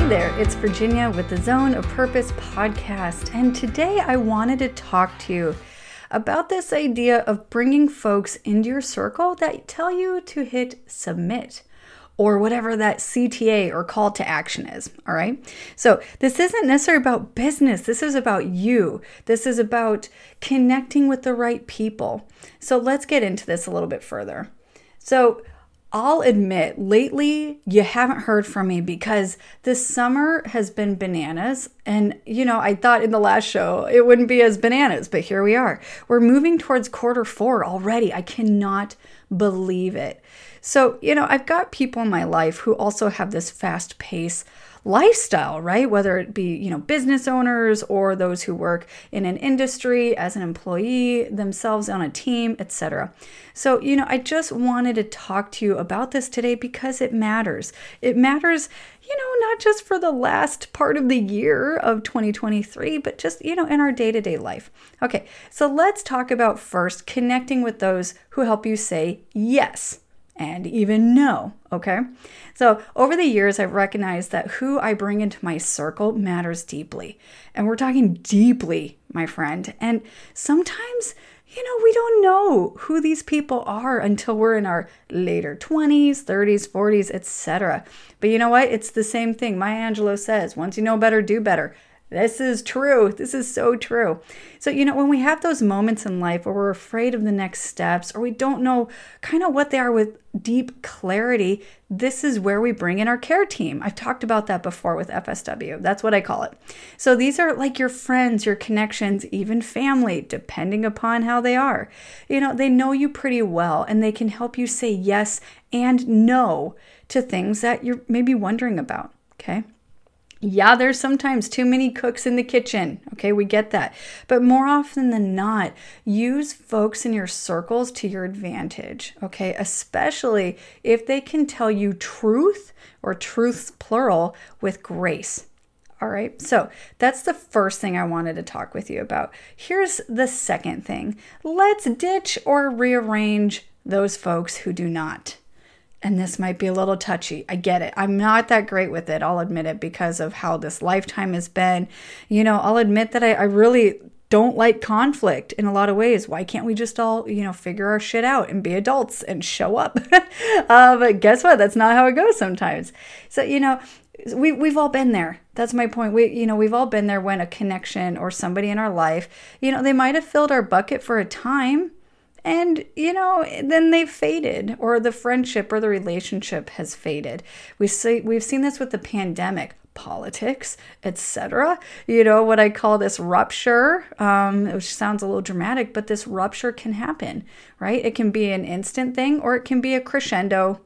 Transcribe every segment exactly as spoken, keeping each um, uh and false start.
Hey there, it's Virginia with the Zone of Purpose podcast, and today I wanted to talk to you about this idea of bringing folks into your circle that tell you to hit submit, or whatever that C T A or call to action is, all right? So this isn't necessarily about business. This is about you. This is about connecting with the right people. So let's get into this a little bit further. So I'll admit, lately you haven't heard from me because this summer has been bananas. And, you know, I thought in the last show it wouldn't be as bananas, but here we are. We're moving towards quarter four already. I cannot believe it. So, you know, I've got people in my life who also have this fast pace lifestyle, right? Whether it be, you know, business owners or those who work in an industry as an employee, themselves on a team, et cetera. So, you know, I just wanted to talk to you about this today because it matters. It matters, you know, not just for the last part of the year of twenty twenty-three, but just, you know, in our day-to-day life. Okay, so let's talk about first connecting with those who help you say yes and even no, okay? So over the years, I've recognized that who I bring into my circle matters deeply. And we're talking deeply, my friend. And sometimes, you know, we don't know who these people are until we're in our later twenties, thirties, forties, et cetera. But you know what? It's the same thing. Maya Angelou says, once you know better, do better. This is true. This is so true. So, you know, when we have those moments in life where we're afraid of the next steps or we don't know kind of what they are with deep clarity, this is where we bring in our care team. I've talked about that before with F S W. That's what I call it. So these are like your friends, your connections, even family, depending upon how they are. You know, they know you pretty well and they can help you say yes and no to things that you're maybe wondering about, okay? Yeah, there's sometimes too many cooks in the kitchen. Okay, we get that. But more often than not, use folks in your circles to your advantage. Okay, especially if they can tell you truth or truths plural with grace. All right, so that's the first thing I wanted to talk with you about. Here's the second thing. Let's ditch or rearrange those folks who do not. And this might be a little touchy. I get it. I'm not that great with it. I'll admit it because of how this lifetime has been. You know, I'll admit that I, I really don't like conflict in a lot of ways. Why can't we just all, you know, figure our shit out and be adults and show up? uh, but guess what? That's not how it goes sometimes. So, you know, we, we've all been there. That's my point. We, you know, we've all been there when a connection or somebody in our life, you know, they might have filled our bucket for a time. And, you know, then they've faded or the friendship or the relationship has faded. We see, we've seen this with the pandemic, politics, et cetera. You know, what I call this rupture, um, which sounds a little dramatic, but this rupture can happen, right? It can be an instant thing or it can be a crescendo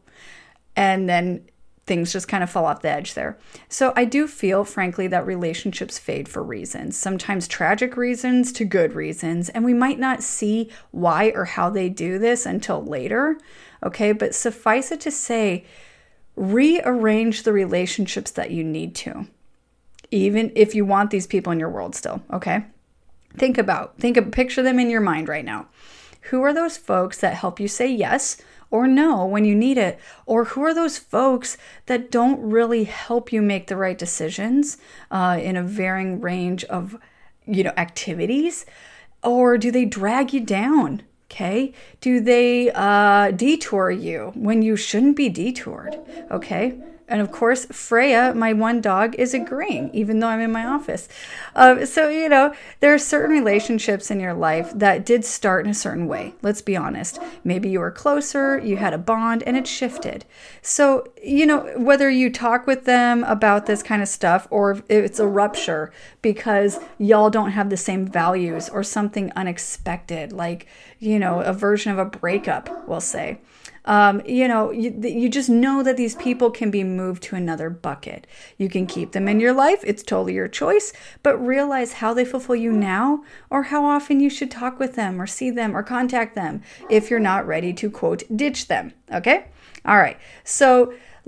and then things just kind of fall off the edge there. So I do feel, frankly, that relationships fade for reasons, sometimes tragic reasons to good reasons, and we might not see why or how they do this until later, okay? But suffice it to say, rearrange the relationships that you need to, even if you want these people in your world still, okay? Think about, think of, picture them in your mind right now. Who are those folks that help you say yes or no when you need it? Or who are those folks that don't really help you make the right decisions uh, in a varying range of, you know, activities? Or do they drag you down? Okay. Do they uh, detour you when you shouldn't be detoured? Okay. And of course, Freya, my one dog, is agreeing, even though I'm in my office. Uh, so, you know, there are certain relationships in your life that did start in a certain way. Let's be honest. Maybe you were closer, you had a bond, and it shifted. So, you know, whether you talk with them about this kind of stuff or if it's a rupture because y'all don't have the same values or something unexpected, like, you know, a version of a breakup, we'll say. Um, you know, you, you just know that these people can be moved to another bucket. You can keep them in your life. It's totally your choice, but realize how they fulfill you now or how often you should talk with them or see them or contact them if you're not ready to, quote, ditch them. Okay. All right. So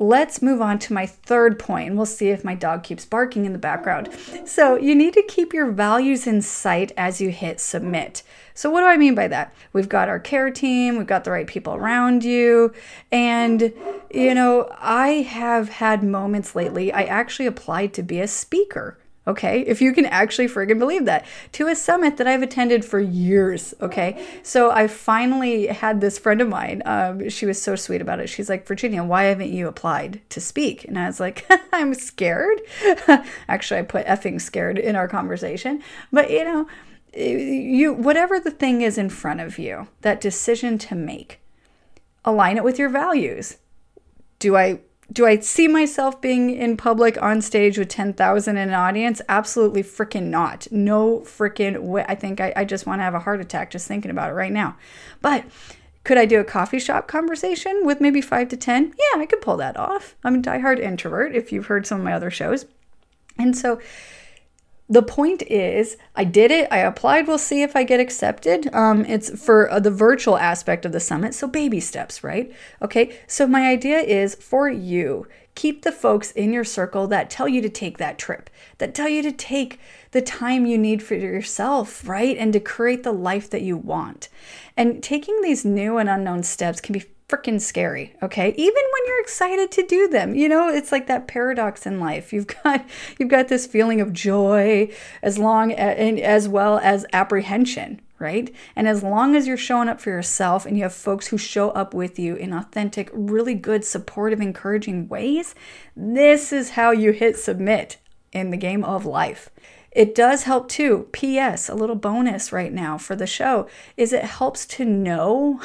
let's move on to my third point, and we'll see if my dog keeps barking in the background. So you need to keep your values in sight as you hit submit. So what do I mean by that? We've got our care team, we've got the right people around you, and, you know, I have had moments lately, I actually applied to be a speaker. Okay, if you can actually friggin' believe that, to a summit that I've attended for years. Okay, so I finally had this friend of mine. Um, she was so sweet about it. She's like, Virginia, why haven't you applied to speak? And I was like, I'm scared. Actually, I put effing scared in our conversation. But you know, you whatever the thing is in front of you, that decision to make, align it with your values. Do I? Do I see myself being in public on stage with ten thousand in an audience? Absolutely freaking not. No freaking way. I think I, I just want to have a heart attack just thinking about it right now. But could I do a coffee shop conversation with maybe five to ten? Yeah, I could pull that off. I'm a diehard introvert, if you've heard some of my other shows. And so the point is, I did it. I applied. We'll see if I get accepted. Um, it's for uh, the virtual aspect of the summit. So baby steps, right? Okay. So my idea is for you, keep the folks in your circle that tell you to take that trip, that tell you to take the time you need for yourself, right? And to create the life that you want. And taking these new and unknown steps can be freaking scary, okay? Even when you're excited to do them, you know, it's like that paradox in life. You've got you've got this feeling of joy as long as, and as well as apprehension, right? And as long as you're showing up for yourself and you have folks who show up with you in authentic, really good, supportive, encouraging ways, this is how you hit submit in the game of life. It does help too. P S, a little bonus right now for the show is it helps to know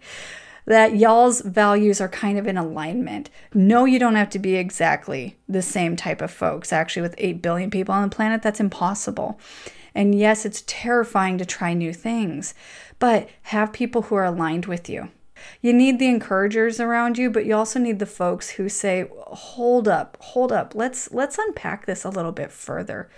that y'all's values are kind of in alignment. No, you don't have to be exactly the same type of folks. Actually, with eight billion people on the planet, that's impossible. And yes, it's terrifying to try new things, but have people who are aligned with you. You need the encouragers around you, but you also need the folks who say, hold up, hold up. Let's, let's unpack this a little bit further.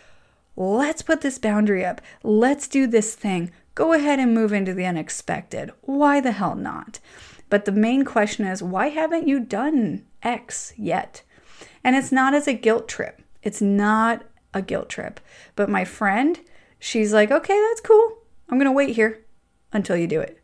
Let's put this boundary up. Let's do this thing. Go ahead and move into the unexpected. Why the hell not? But the main question is, why haven't you done X yet? And it's not as a guilt trip. It's not a guilt trip. But my friend, she's like, okay, that's cool. I'm going to wait here until you do it.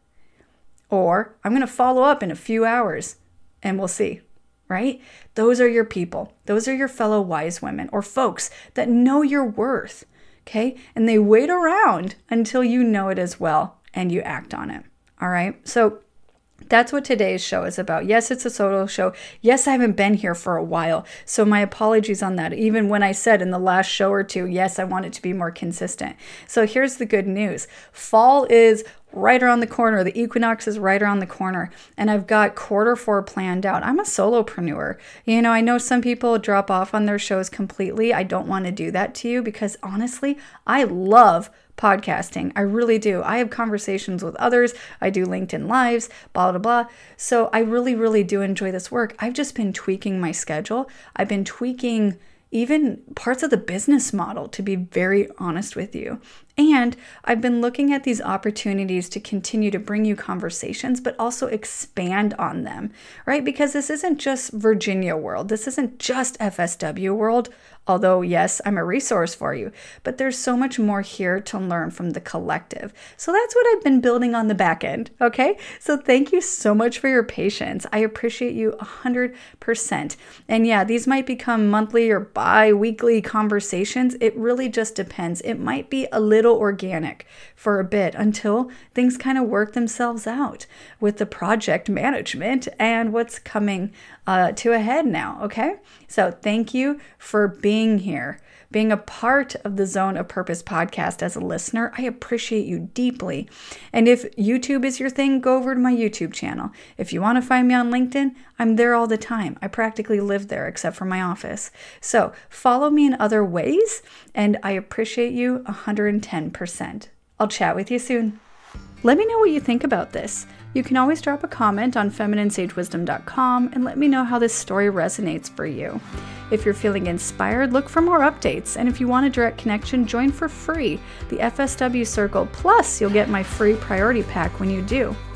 Or I'm going to follow up in a few hours and we'll see, right? Those are your people. Those are your fellow wise women or folks that know your worth. Okay, and they wait around until you know it as well and you act on it. All right, so that's what today's show is about. Yes, it's a solo show. Yes, I haven't been here for a while, so my apologies on that. Even when I said in the last show or two, yes, I want it to be more consistent. So here's the good news. Fall is right around the corner. The equinox is right around the corner. And I've got quarter four planned out. I'm a solopreneur. You know, I know some people drop off on their shows completely. I don't want to do that to you because honestly, I love podcasting. I really do. I have conversations with others. I do LinkedIn Lives, blah, blah, blah. So I really, really do enjoy this work. I've just been tweaking my schedule. I've been tweaking even parts of the business model, to be very honest with you. And I've been looking at these opportunities to continue to bring you conversations, but also expand on them, right? Because this isn't just Virginia world. This isn't just F S W world, although yes, I'm a resource for you, but there's so much more here to learn from the collective. So that's what I've been building on the back end, okay? So thank you so much for your patience. I appreciate you one hundred percent. And yeah, these might become monthly or bi-weekly conversations. It really just depends. It might be a little organic for a bit until things kind of work themselves out with the project management and what's coming uh, to a head now, okay? So thank you for being here, being a part of the Zone of Purpose podcast as a listener. I appreciate you deeply. And if YouTube is your thing, go over to my YouTube channel. If you want to find me on LinkedIn, I'm there all the time. I practically live there except for my office. So follow me in other ways, and I appreciate you one hundred ten percent. I'll chat with you soon. Let me know what you think about this. You can always drop a comment on feminine sage wisdom dot com and let me know how this story resonates for you. If you're feeling inspired, look for more updates. And if you want a direct connection, join for free the F S W Circle. Plus, you'll get my free priority pack when you do.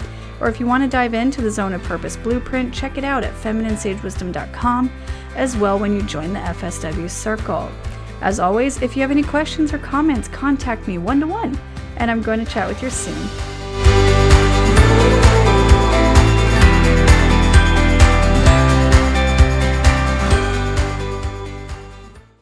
Or if you want to dive into the Zone of Purpose Blueprint, check it out at feminine sage wisdom dot com as well when you join the F S W Circle. As always, if you have any questions or comments, contact me one-to-one, and I'm going to chat with you soon.